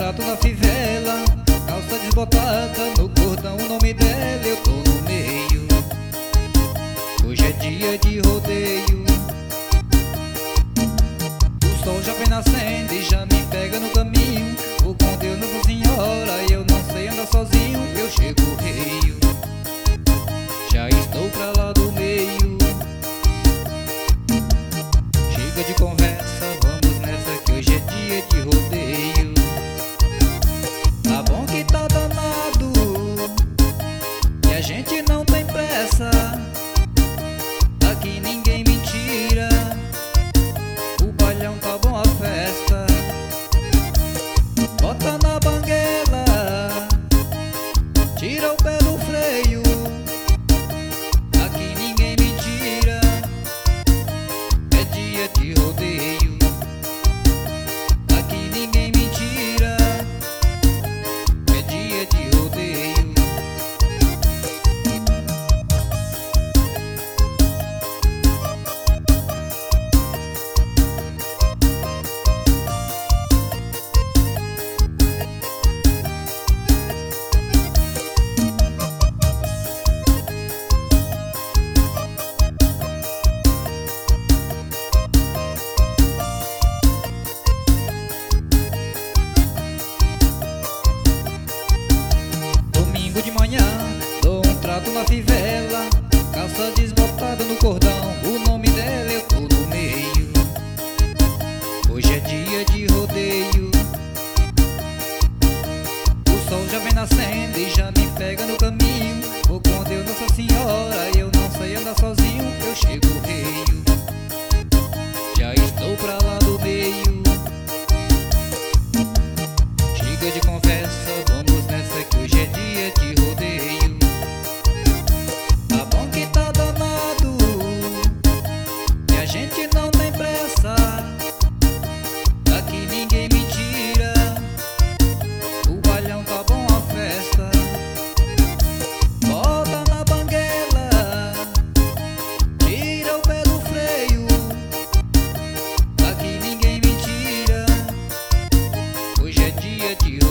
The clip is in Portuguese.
trato na fivela, calça desbotada, no cordão o nome dela, eu tô no meio. Hoje é dia de rodeio. O sol já vem nascendo e já me pega no caminho. Vou com Deus, Nossa Senhora, eu não sei andar sozinho. Eu chego rei, já estou pra lá do meio. Chega de conversa, vamos nessa que hoje é dia de rodeio. Tá bom que tá danado, e a gente não tem pressa. Aqui ninguém me tira, o bailão tá bom, a festa. Bota na banguela, tira o pé do freio. Aqui ninguém me tira, é dia de rodeio. Aqui ninguém me tira, é dia de rodeio. Domingo de manhã, dou um trato na fivela, calça desbotada no cordão, o nome dela eu tô no meio. Hoje é dia de rodeio. O sol já vem nascendo e já me pega no caminho. Vou com Deus, Nossa Senhora, eu não sei andar sozinho. Eu chego rei, já estou pra lá do meio. Chega de conversa, vamos nessa que hoje é dia de rodeio. Tá bom que tá danado, e a gente não tem pressa. Aqui ninguém me tira, o bailão tá bom, a festa. Bota na banguela, tira o pé do freio. Aqui ninguém me tira, hoje é dia de